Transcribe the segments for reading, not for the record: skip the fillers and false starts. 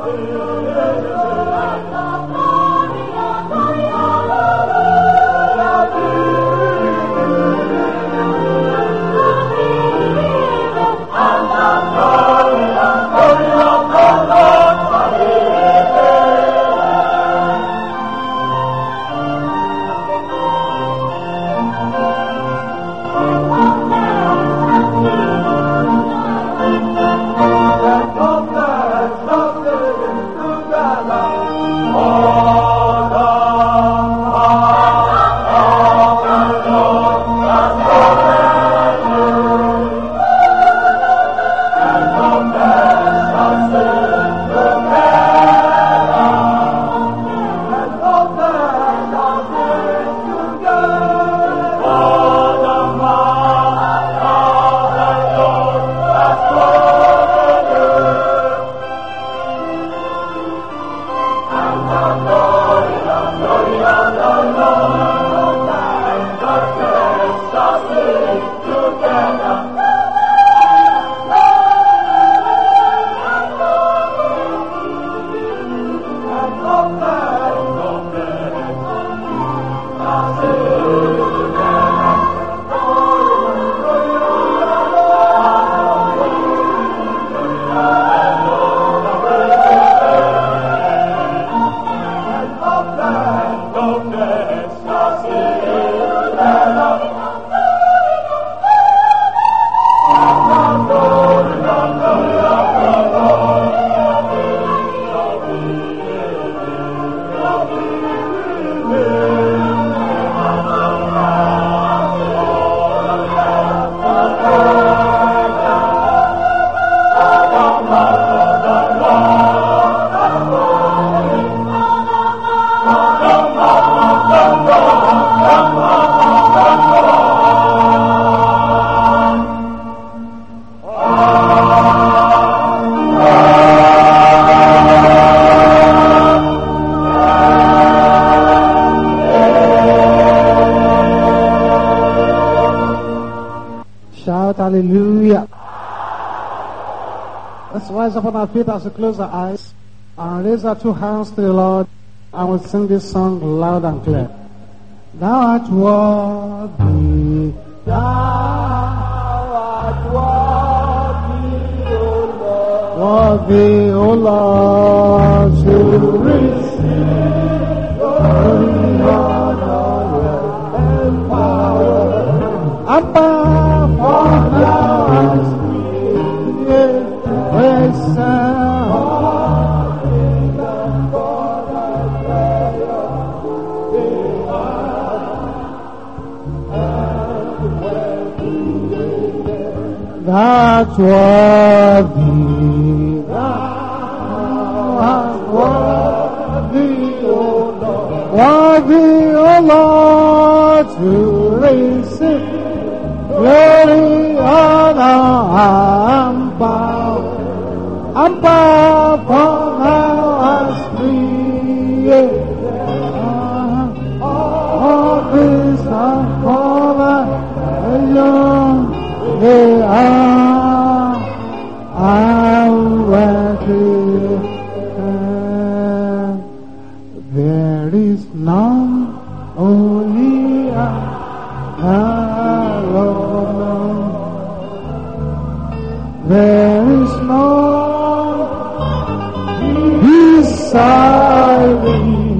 Hallelujah. Let's rise up on our feet as we close our eyes and raise our two hands to the Lord, and we'll sing this song loud and clear. Thou art worthy, thou art worthy, O Lord, to receive glory, honor, and power, and power for thou hast created grace and for thy prayer that's worthy, thou art worthy, O Lord, worthy, O Lord, to receive glory, honor, and power, for thou hast created all things and for thy alone. They are worthy. There is none only alone. There is none beside thee.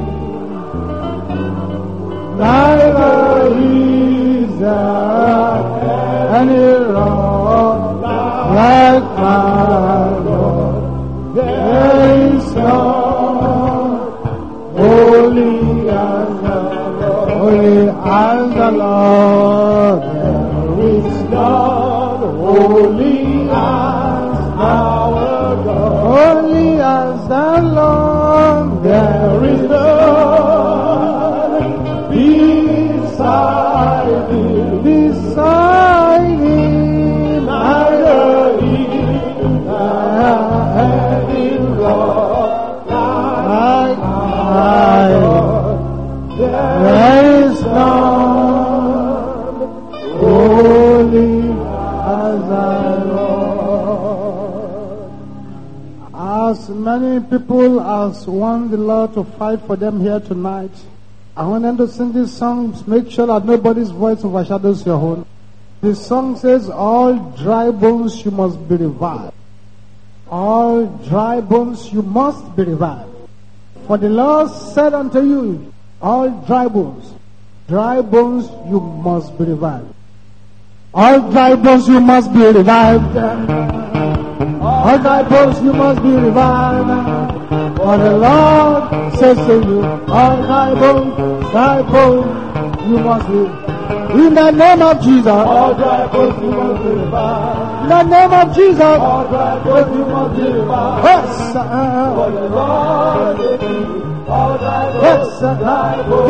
Neither is there any rock like my Lord. There is none holy as the Lord. Holy as the Lord. There is none holy as our God. Holy as the Lord. There is none beside thee. Beside thee, neither is any rock like my Lord. There is none holy as thy Lord. As As many people as want the Lord to fight for them here tonight, I want them to sing these songs. Make sure that nobody's voice overshadows your own. The song says, all dry bones you must be revived. All dry bones you must be revived. For the Lord said unto you, all dry bones you must be revived. All dry bones you must be revived. All dry bones you must be revived. For the Lord says to you, all dry bones you must be. In the name of Jesus, all dry bones you must be revived. In the name of Jesus, all dry bones you must be revived. Yes, for the Lord says to you, all dry bones, dry bones.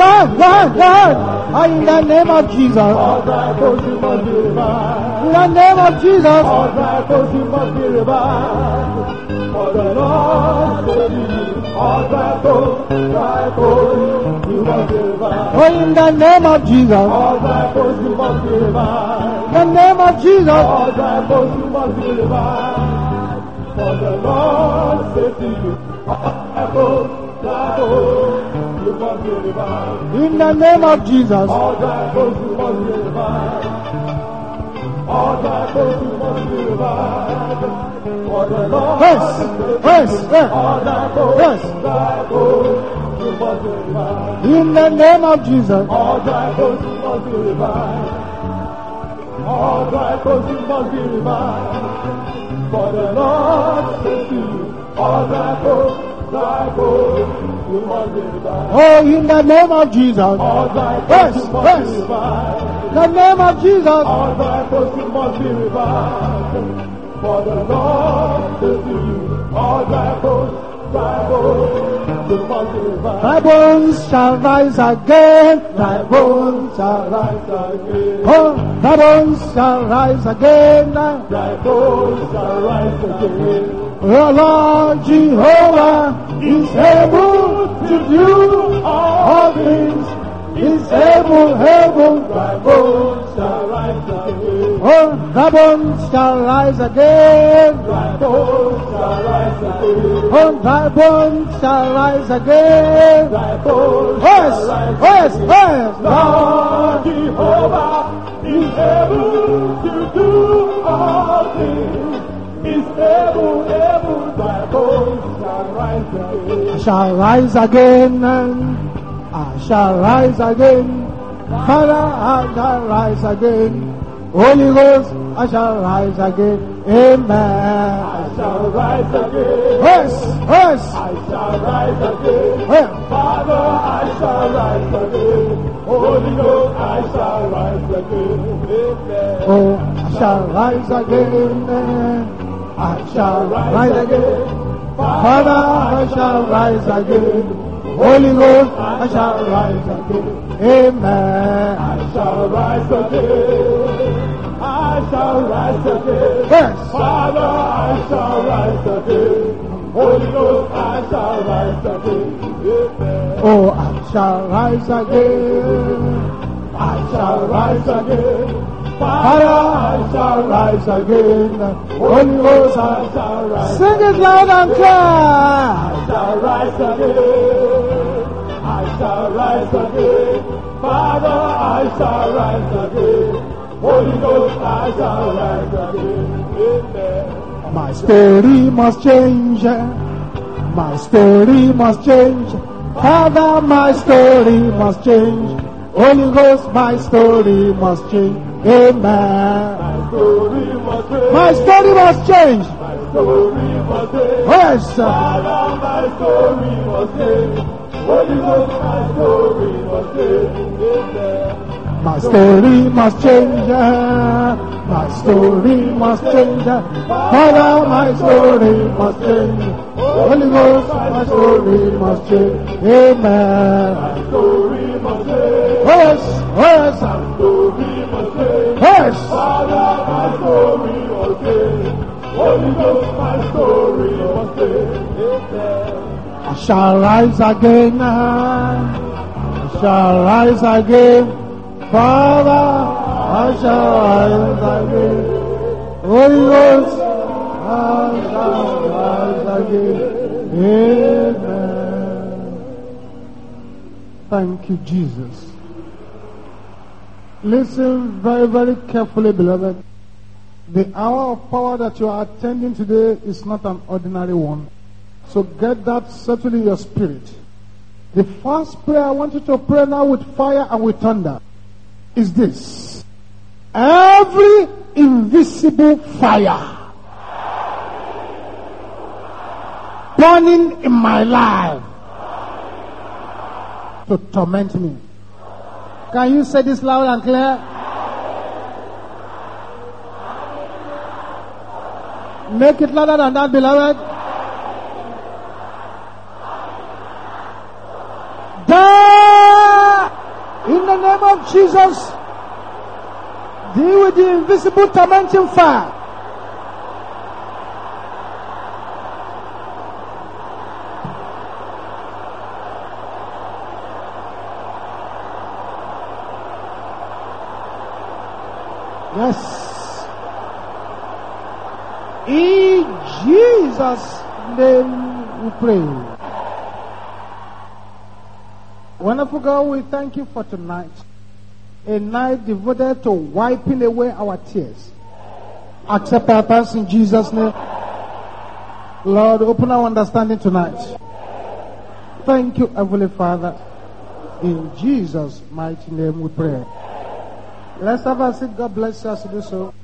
God. In the name of Jesus, all dry bones you must be revived. In the name of Jesus, all dry bones you must be revived. For the Lord says to you, all dry bones you must be revived. Oh, in the name of Jesus, all dry bones you must be revived. In the name of Jesus, all dry bones you must be revived. For the Lord says to you, all dry bones you must be revived. In the name of Jesus, all dry bones you must be revived. All dry bones you must be revived. For the Lord says, all dry bones you must be revived. In the name of Jesus, all dry bones you must be revived. All dry bones you must be revived. For the Lord says to you, all dry bones you must be revived. Oh, in the name of Jesus, all dry bones you must be revived. In the name of Jesus, all dry bones you must be revived. For the Lord says to you, all dry bones you must be revived. Dry bones shall rise again. Dry bones shall rise again. Oh, dry bones shall rise again. Dry bones shall rise again. The Lord Jehovah is able to do all things. Is able, dry bones shall rise again. Oh, dry bones shall rise again. Dry bones shall rise again. Oh, dry bones shall rise again. Dry bones shall rise again. Lord Jehovah is able to do all things. Is able, dry bones shall rise again. I shall rise again. I shall rise again. Father, I shall rise again. Holy Ghost, I shall rise again. Amen. I shall rise again. Yes. I shall rise again. Yes. Father, I shall rise again. Holy Ghost, I shall rise again. Amen. Oh, I shall rise again. I shall rise again. Father, I shall rise again. Holy Ghost, I shall rise again. Amen. I shall rise again. I shall rise again. Yes. Father, I shall rise again. Holy Ghost, I shall rise again. Amen. Oh, I shall rise again. I shall rise again. Father, I shall rise again. Holy Ghost, I shall rise again. Sing it loud and clear. I shall rise again. I shall rise again. Father, I shall rise again. Holy Ghost, I shall rise again. Amen. My story must change. My story must change. Father, my story must change. Holy Ghost, my story must change. Amen. My story must change. My story must change. My story must change. Yes, Father, my story must change. Holy Ghost, my story must change. Amen. My story must change. My story must change. Father, my story must change. Holy Ghost, my story must change. Amen. My story must change. Yes. My story must change. Yes. Father, my story must change. Holy Ghost, my story must change. Amen. I shall rise again. I shall rise again. Father, I shall rise again. Holy Ghost, I shall rise again. Amen. Thank you, Jesus. Listen very, very carefully, beloved. The hour of power that you are attending today is not an ordinary one. So get that settled in your spirit. The first prayer I want you to pray now with fire and with thunder is this. Every invisible fire burning in my life to torment me. Can you say this loud and clear? Make it louder than that, beloved. Die in the name of Jesus. Deal with the invisible tormenting fire. Yes. In Jesus' name we pray. Wonderful God, we thank you for tonight. A night devoted to wiping away our tears. Accept our thanks in Jesus' name. Lord, open our understanding tonight. Thank you, Heavenly Father. In Jesus' mighty name we pray. Let's have a seat. God bless you as you do so.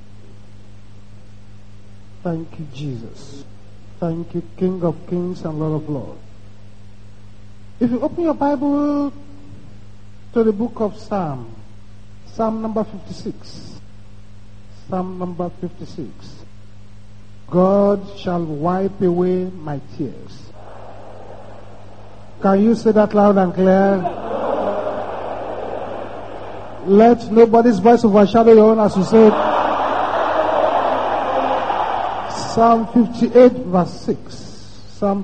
Thank you, Jesus. Thank you, King of Kings and Lord of Lords. If you open your Bible to the book of Psalm number 56. Psalm number 56. God shall wipe away my tears. Can you say that loud and clear? Let nobody's voice overshadow your own as you say it. Psalm 58 verse 6. Psalm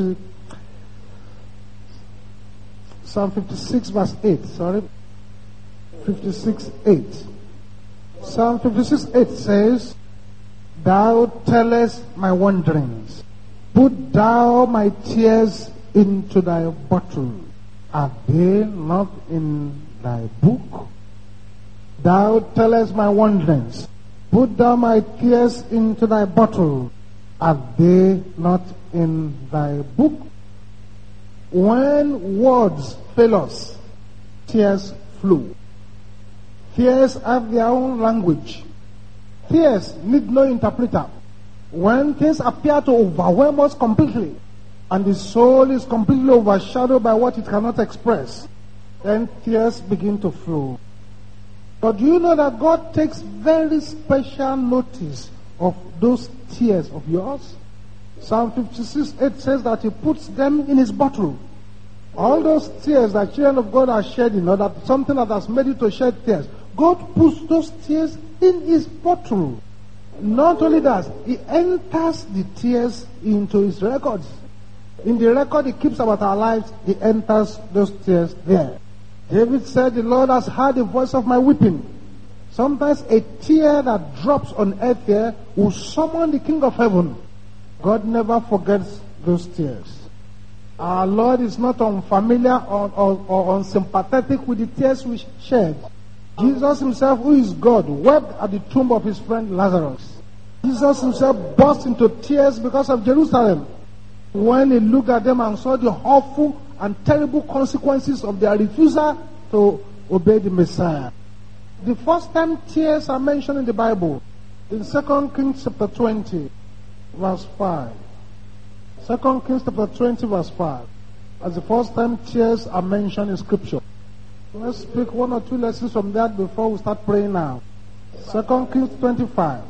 56 verse 8. Sorry. 56 8. Psalm 56 8 says, Thou tellest my wanderings. Put thou my tears into thy bottle. Are they not in thy book? Thou tellest my wanderings. Put thou my tears into thy bottle. Are they not in thy book? When words fail us, tears flow. Tears have their own language. Tears need no interpreter. When things appear to overwhelm us completely, and the soul is completely overshadowed by what it cannot express, then tears begin to flow. But do you know that God takes very special notice of those tears of yours? Psalm 56 8 says that He puts them in His bottle. All those tears that children of God are shedding, or that something that has made you to shed tears, God puts those tears in His bottle. Not only that, He enters the tears into His records. In the record He keeps about our lives, He enters those tears there. David said, The Lord has heard the voice of my weeping. Sometimes a tear that drops on earth here will summon the King of Heaven. God never forgets those tears. Our Lord is not unfamiliar or unsympathetic with the tears we shed. Jesus Himself, who is God, wept at the tomb of His friend Lazarus. Jesus Himself burst into tears because of Jerusalem when He looked at them and saw the awful and terrible consequences of their refusal to obey the Messiah. The first time tears are mentioned in the Bible, in 2 Kings chapter 20, verse 5. 2 Kings chapter 20, verse 5. As the first time tears are mentioned in Scripture. Let's pick one or two lessons from that before we start praying now. 2 Kings 25.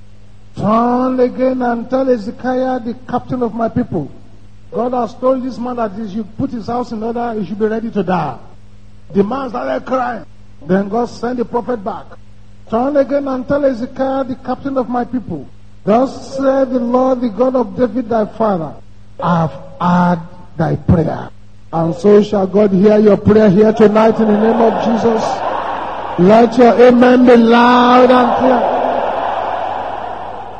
Turn again and tell Hezekiah, the captain of my people, God has told this man that he should put his house in order, he should be ready to die. The man started crying. Then God sent the prophet back. Turn again and tell Hezekiah, the captain of my people, Thus said the Lord, the God of David thy father, I have heard thy prayer. And so shall God hear your prayer here tonight in the name of Jesus. Let your amen be loud and clear.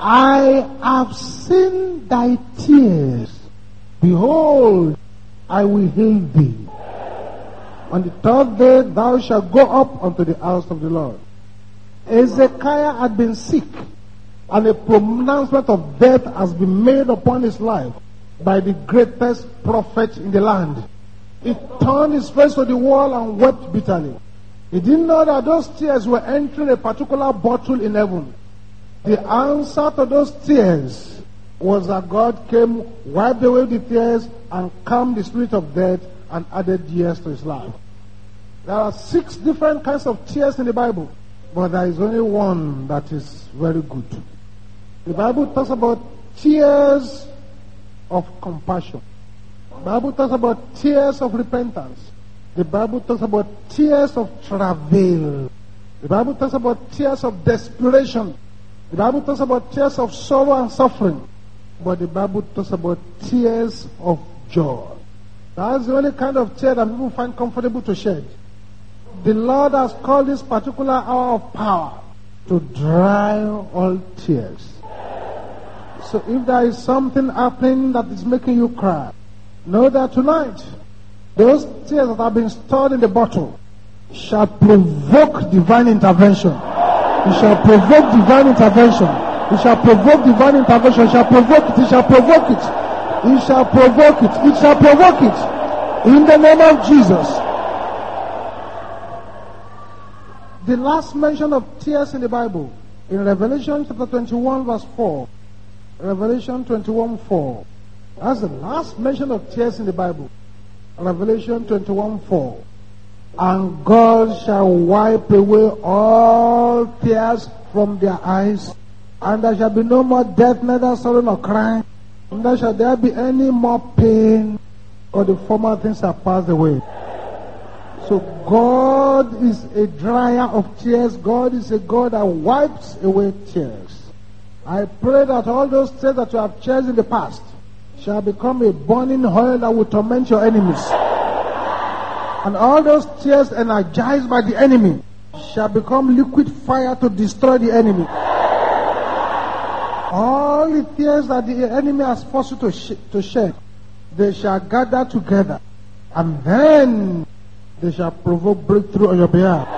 I have seen thy tears. Behold, I will heal thee. On the third day thou shalt go up unto the house of the Lord. Hezekiah had been sick, and a pronouncement of death has been made upon his life by the greatest prophet in the land. He turned his face to the wall and wept bitterly. He didn't know that those tears were entering a particular bottle in heaven. The answer to those tears was that God came, wiped away the tears, and calmed the spirit of death and added years to his life. There are 6 different kinds of tears in the Bible, but there is only one that is very good. The Bible talks about tears of compassion. The Bible talks about tears of repentance. The Bible talks about tears of travail. The Bible talks about tears of desperation. The Bible talks about tears of sorrow and suffering. But the Bible talks about tears of joy. That's the only kind of tear that people find comfortable to shed. The Lord has called this particular hour of power to dry all tears. So if there is something happening that is making you cry, know that tonight, those tears that have been stored in the bottle shall provoke divine intervention. It shall provoke divine intervention. It shall provoke divine intervention. It shall provoke it. It shall provoke it. It shall provoke it. It shall provoke it. In the name of Jesus. The last mention of tears in the Bible, in Revelation chapter 21 verse 4. Revelation 21:4. That's the last mention of tears in the Bible. Revelation 21:4. And God shall wipe away all tears from their eyes, and there shall be no more death, neither sorrow nor crying, neither shall there be any more pain, for the former things are passed away. So God is a dryer of tears. God is a God that wipes away tears. I pray that all those tears that you have shed in the past shall become a burning oil that will torment your enemies. And all those tears energized by the enemy shall become liquid fire to destroy the enemy. All the tears that the enemy has forced you to shed, they shall gather together, and then they shall provoke breakthrough on your behalf.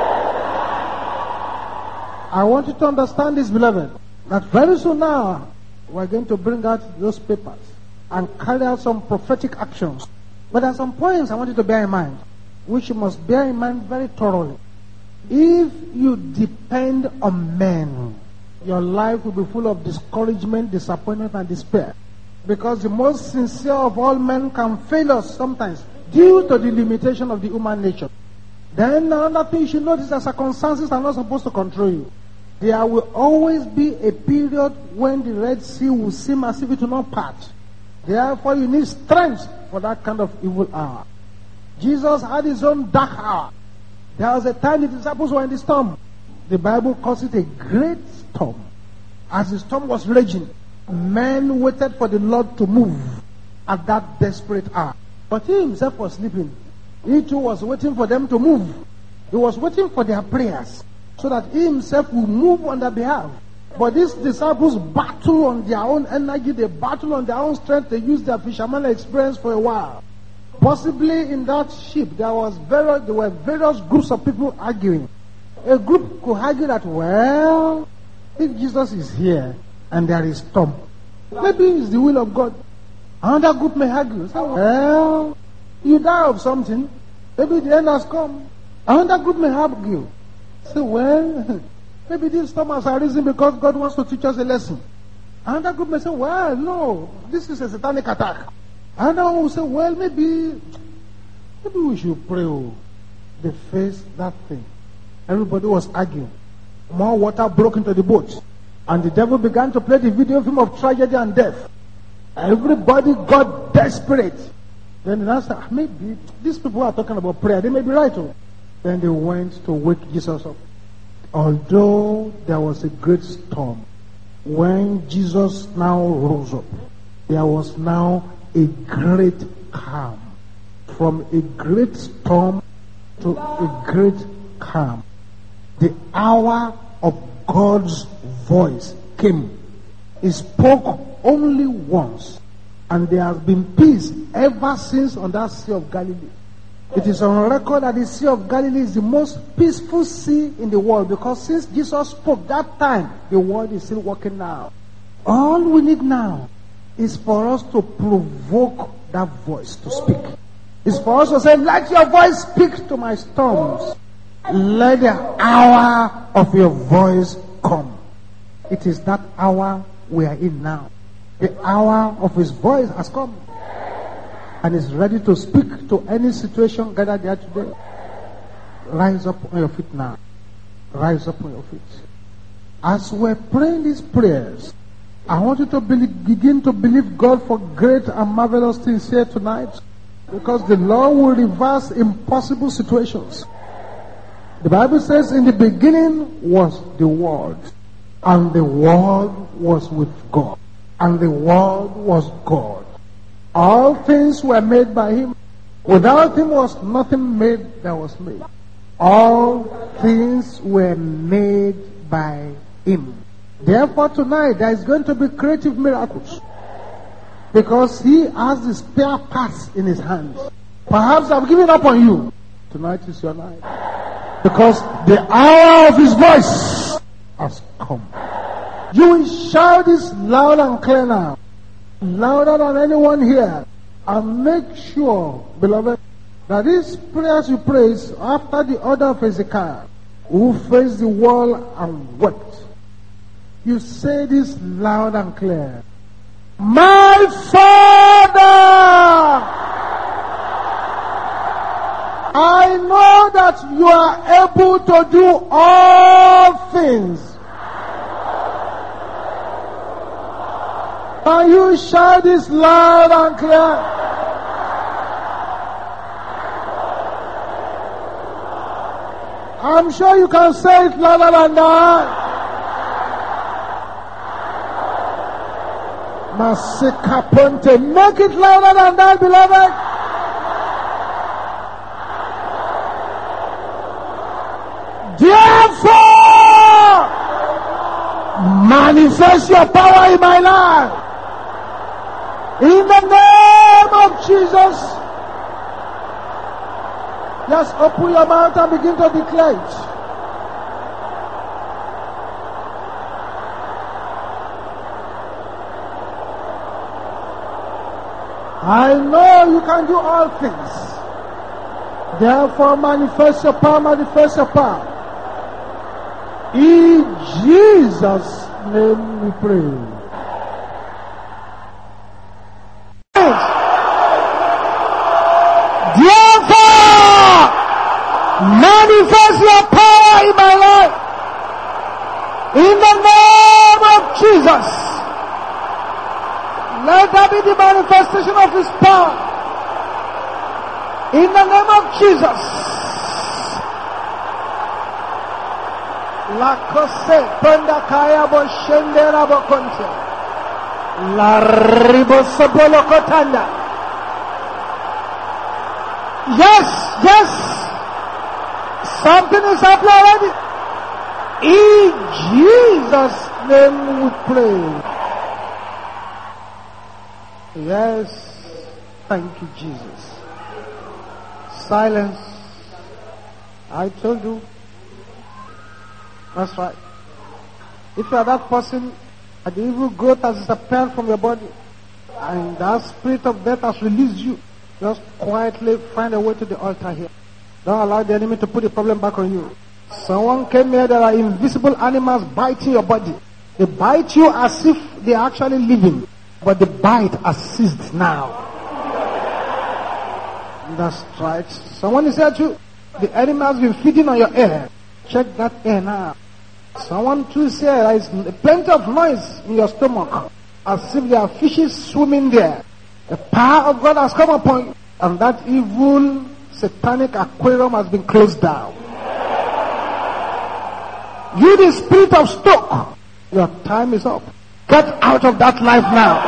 I want you to understand this, beloved, that very soon now, we're going to bring out those papers and carry out some prophetic actions. But there are some points I want you to bear in mind, which you must bear in mind very thoroughly. If you depend on men, your life will be full of discouragement, disappointment, and despair. Because the most sincere of all men can fail us sometimes due to the limitation of the human nature. Then another thing you should notice, that circumstances are not supposed to control you. There will always be a period when the Red Sea will seem as if it will not part. Therefore, you need strength for that kind of evil hour. Jesus had his own dark hour. There was a time the disciples were in the storm. The Bible calls it a great storm. As the storm was raging, men waited for the Lord to move at that desperate hour. But he himself was sleeping. He too was waiting for them to move. He was waiting for their prayers, so that he himself will move on their behalf. But these disciples battle on their own energy, they battle on their own strength, they use their fisherman experience for a while. Possibly in that ship there were various groups of people arguing. A group could argue that, well, if Jesus is here and there is storm, maybe it's the will of God. Another group may argue, say, well, you die of something, maybe the end has come. Another group may argue, say, well, maybe these storm has arisen because God wants to teach us a lesson. Another group may say, well, no, this is a satanic attack. Another one will say, well, maybe we should pray. They faced that thing. Everybody was arguing. More water broke into the boat, and the devil began to play the video film of tragedy and death. Everybody got desperate. Then the answer, maybe these people are talking about prayer, they may be right. Then they went to wake Jesus up. Although there was a great storm, when Jesus now rose up, there was now a great calm. From a great storm to a great calm. The hour of God's voice came He spoke only once, and there has been peace ever since on that Sea of Galilee. It is on record that the Sea of Galilee is the most peaceful sea in the world, because since Jesus spoke that time, the world is still working now. All we need now is for us to provoke that voice to speak. It's for us to say, let your voice speak to my storms. Let the hour of your voice come. It is that hour we are in now. The hour of his voice has come, and is ready to speak to any situation gathered there today. Rise up on your feet now. Rise up on your feet. As we're praying these prayers, I want you to begin to believe God for great and marvelous things here tonight, because the Lord will reverse impossible situations. The Bible says, in the beginning was the Word, and the Word was with God, and the Word was God. All things were made by him. Without him was nothing made that was made. All things were made by him. Therefore tonight there is going to be creative miracles, because he has the spare parts in his hands. Perhaps I've given up on you. Tonight is your night, because the hour of his voice has come. You will shout this loud and clear now, louder than anyone here, and make sure, beloved, that these prayers you pray after the order of Hezekiah, who faced the wall and wept. You say this loud and clear. My Father, I know that you are able to do all things. Can you shout this loud and clear? I'm sure you can say it louder than that. Masika Ponte. Make it louder than that, beloved. Therefore, manifest your power in my life. In the name of Jesus. Just open your mouth and begin to declare it. I know you can do all things. Therefore, manifest your power, manifest your power. In Jesus' name we pray. Therefore, manifest your power in my life. In the name of Jesus. Let that be the manifestation of his power. In the name of Jesus. La cose penda kaya bo shendera bo konte. La ribo sobolo kotanda. Yes, yes. Something is happening already. In Jesus' name we pray. Yes. Thank you, Jesus. Silence. I told you. That's right. If you are that person, and the evil growth has disappeared from your body, and that spirit of death has released you, just quietly find a way to the altar here. Don't allow the enemy to put the problem back on you. Someone came here, there are invisible animals biting your body. They bite you as if they are actually living, but the bite has ceased now. That's right. Someone is here too. The enemy has been feeding on your ear. Check that ear now. Someone too is here. There is plenty of noise in your stomach, as if there are fishes swimming there. The power of God has come upon you, and that evil satanic aquarium has been closed down. You, the spirit of stoke, your time is up. Get out of that life now.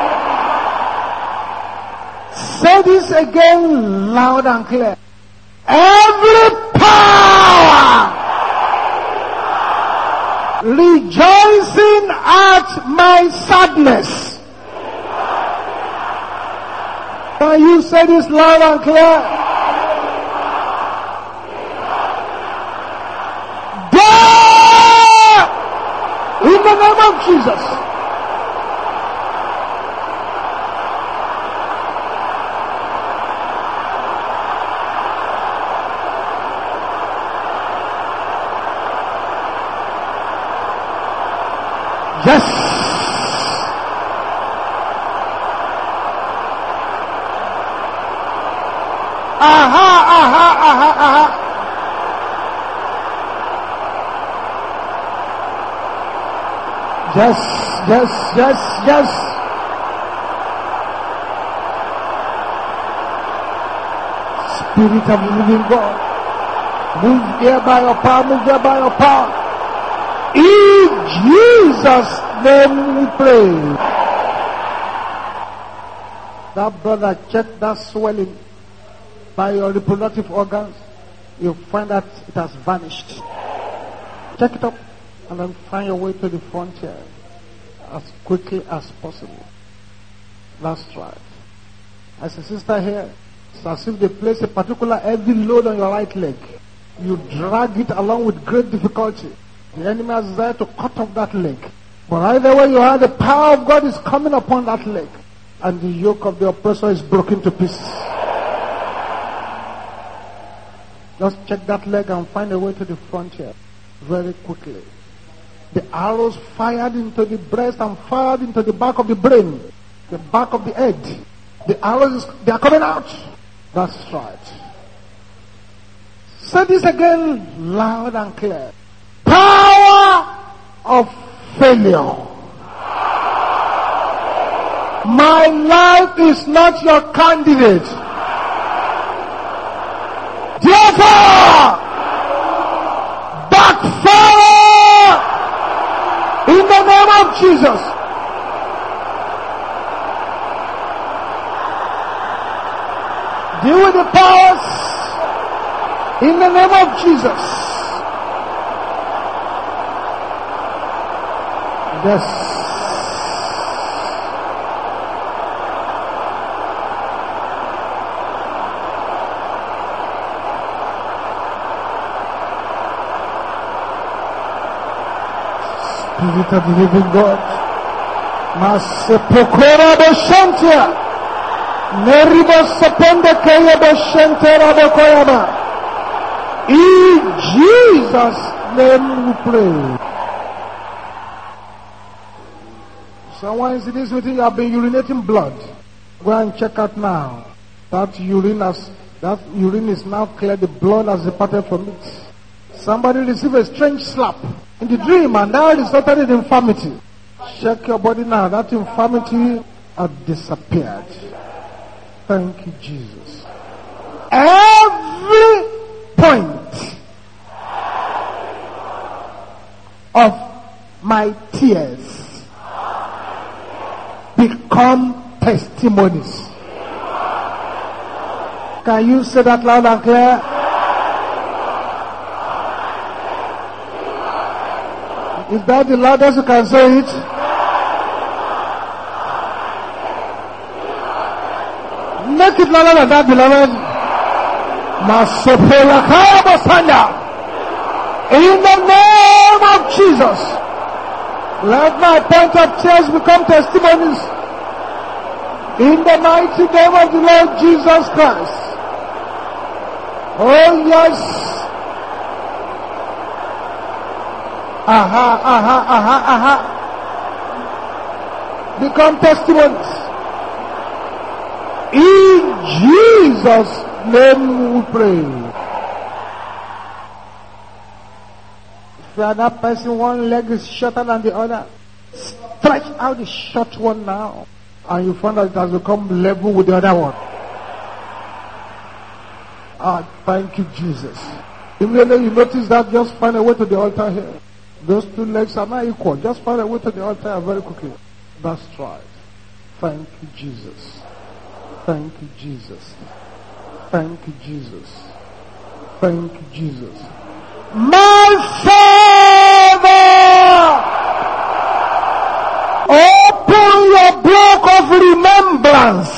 Say this again loud and clear. Every power rejoicing at my sadness. Can you say this loud and clear? There! In the name of Jesus. Yes. Aha. Yes. Spirit of the living God, move here by your power. In Jesus' name we pray. That brother, check that swelling by your reproductive organs. You'll find that it has vanished. Check it up and then find your way to the frontier as quickly as possible. That's right. As a sister here, it's as if they place a particular heavy load on your right leg. You drag it along with great difficulty. The enemy has desired to cut off that leg. But either way you are, the power of God is coming upon that leg. And the yoke of the oppressor is broken to pieces. Just check that leg and find a way to the frontier very quickly. The arrows fired into the breast and fired into the back of the brain, the back of the head. The arrows, they are coming out. That's right. Say this again loud and clear. Power of failure. My life is not your candidate. Therefore, backfire in the name of Jesus. Deal with the powers in the name of Jesus. Yes. Spirit of the living God. Masepokora boshantia. Neribo sepende kaya boshantera bokoyaba. In Jesus' name we pray. Someone is in this meeting, you have been urinating blood. Go and check out now. That urine is now clear. The blood has departed from it. Somebody received a strange slap in the dream and now it resulted in infirmity. Check your body now. That infirmity has disappeared. Thank you, Jesus. Every point of my tears become testimonies. Can you say that loud and clear? Is that the loudest you can say it? Make it louder than that, beloved. In the name of Jesus, let my point of tears become testimonies. In the mighty name of the Lord Jesus Christ. Oh yes. Become testimonies. In Jesus' name we pray. If you are that person, one leg is shorter than the other, stretch out the short one now. And you find that it has become level with the other one. Thank you, Jesus. Immediately you notice that, just find a way to the altar here. Those two legs are not equal. Just find a way to the altar very quickly. That's right. Thank you, Jesus. Thank you, Jesus. Thank you, Jesus. Thank you, Jesus. My Father! hands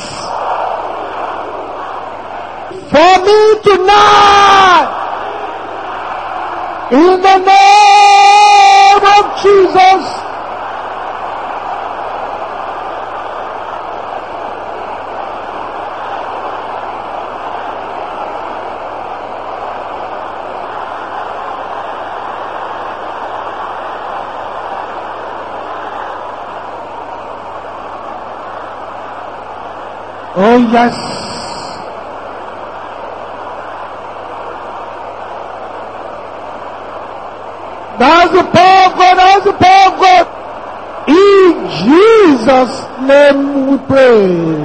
for me tonight. In the name of Jesus. Oh yes. That's the power of God. That's the power of God. In Jesus' name we pray.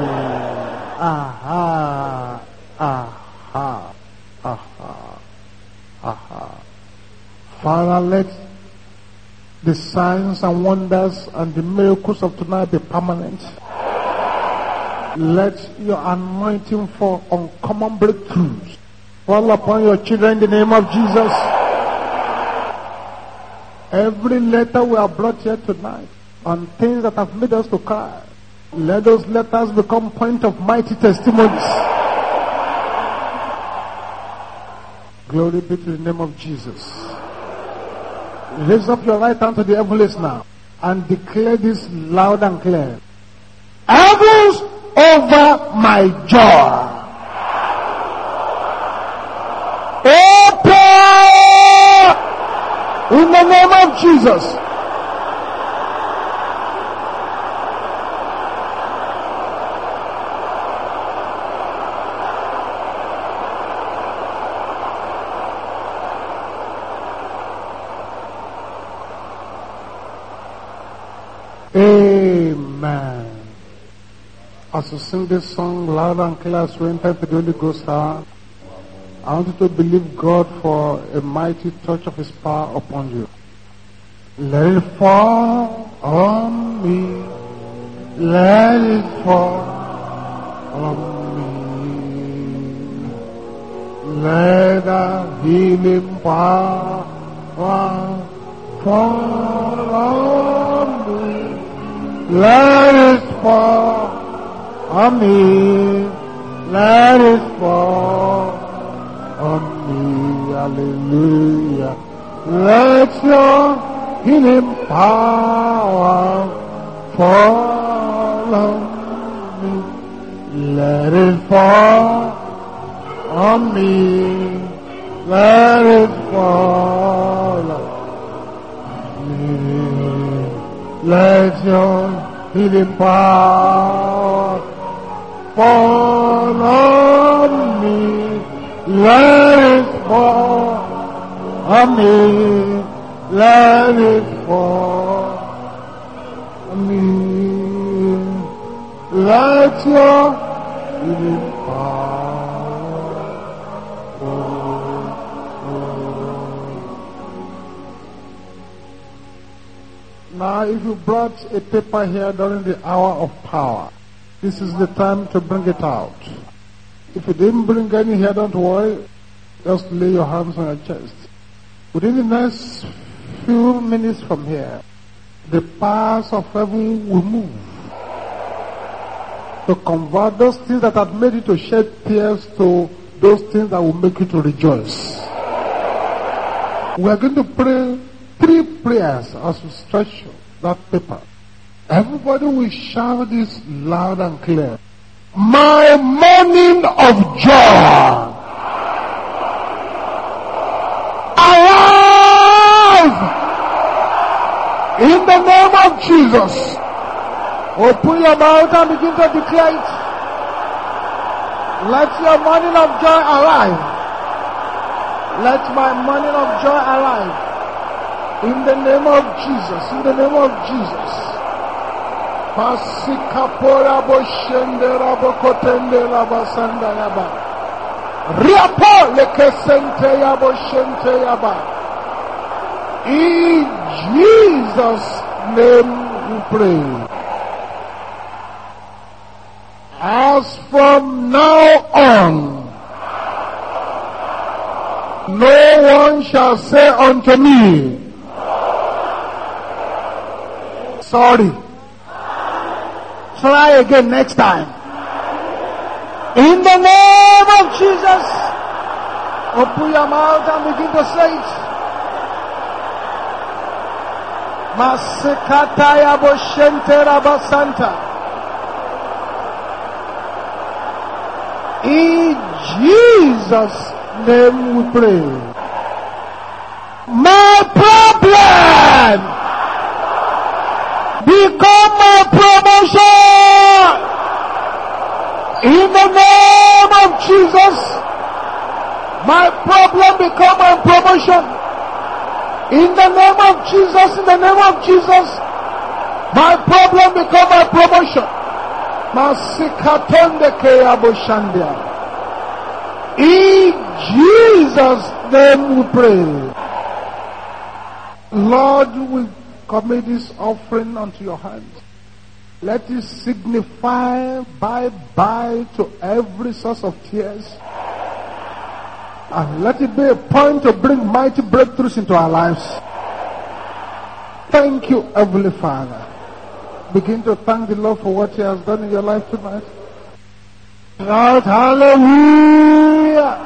Aha. Aha. Aha. Aha. Father, let the signs and wonders and the miracles of tonight be permanent. Let your anointing for uncommon breakthroughs fall upon your children in the name of Jesus. Every letter we have brought here tonight on things that have made us to cry, let those letters become point of mighty testimonies. Glory be to the name of Jesus. Raise up your right hand to the heavens now and declare this loud and clear. Heavens over my joy. Open in the name of Jesus. Amen. As you sing this song loud and clear as we enter the Holy Ghost hour, I want you to believe God for a mighty touch of His power upon you. Let it fall on me. Let it fall on me. Let the healing power fall on me. Let it fall on me, let it fall on me, hallelujah. Let your healing power fall on me, let it fall on me, let it fall on me, let your healing power fall on me, let it fall on me, let it fall on me, let your healing power fall on. Now if you brought a paper here during the hour of power, this is the time to bring it out. If you didn't bring any here, don't worry. Just lay your hands on your chest. Within the next few minutes from here, the powers of heaven will move to convert those things that have made you to shed tears to those things that will make you to rejoice. We are going to pray 3 prayers as we stretch that paper. Everybody will shout this loud and clear. My morning of joy. Alive! In the name of Jesus. Open your mouth and begin to declare it. Let your morning of joy arrive. Let my morning of joy arrive. In the name of Jesus. In the name of Jesus. Pasikapora boshendera bokotendera basanda yaba. Riapo lekesente yabo shente yaba. In Jesus' name we pray. As from now on, no one shall say unto me, sorry. Try again next time. In the name of Jesus. Open your mouth and begin to say it. Masekataya boshente rabasanta. In Jesus' name we pray. My problem become my promotion. In the name of Jesus, my problem become my promotion. In the name of Jesus, in the name of Jesus, my problem become my promotion. Masikatonde keaboshandia. In Jesus' name we pray. Lord, we commit this offering unto your hands. Let it signify bye-bye to every source of tears. And let it be a point to bring mighty breakthroughs into our lives. Thank you, Heavenly Father. Begin to thank the Lord for what He has done in your life tonight. Shout hallelujah.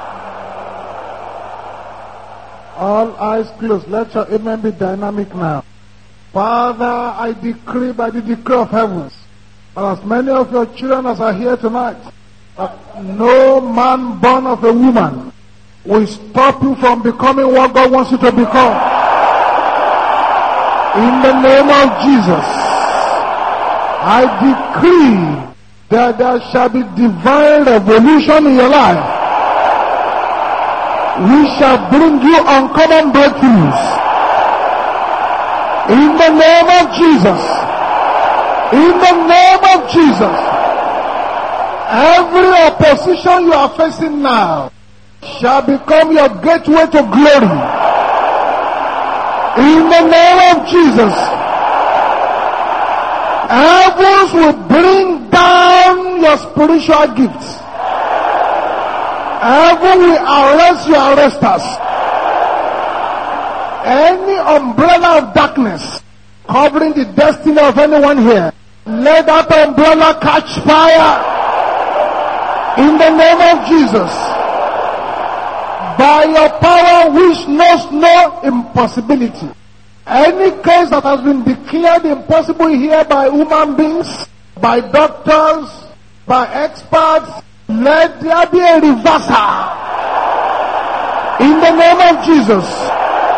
All eyes closed. Let your amen be dynamic now. Father, I decree by the decree of heavens that as many of your children as are here tonight, that no man born of a woman will stop you from becoming what God wants you to become. In the name of Jesus, I decree that there shall be divine revolution in your life. We shall bring you uncommon breakthroughs. In the name of Jesus. In the name of Jesus. Every opposition you are facing now shall become your gateway to glory. In the name of Jesus. Heavens will bring down your spiritual gifts. Heaven will arrest your arresters. Any umbrella of darkness covering the destiny of anyone here, let that umbrella catch fire. In the name of Jesus. By your power which knows no impossibility. Any case that has been declared impossible here by human beings, by doctors, by experts, let there be a reversal. In the name of Jesus.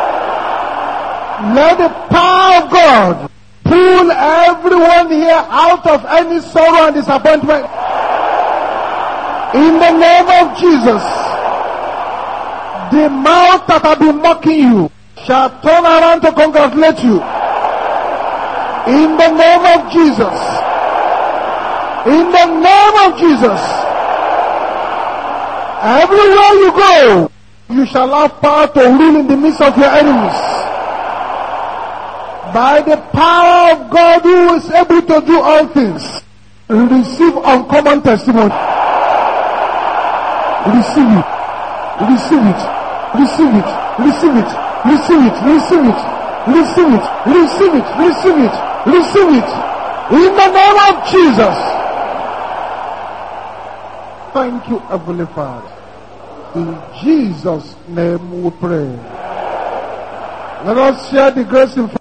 Let the power of God pull everyone here out of any sorrow and disappointment. In the name of Jesus. The mouth that have been mocking you shall turn around to congratulate you. In the name of Jesus. In the name of Jesus. Everywhere you go, you shall have power to rule in the midst of your enemies. By the power of God who is able to do all things, receive uncommon testimony. Receive it. Receive it. Receive it. Receive it. Receive it. Receive it. Receive it. Receive it. Receive it. Receive it. In the name of Jesus. Thank you, Heavenly Father. In Jesus' name we pray. Let us share the grace in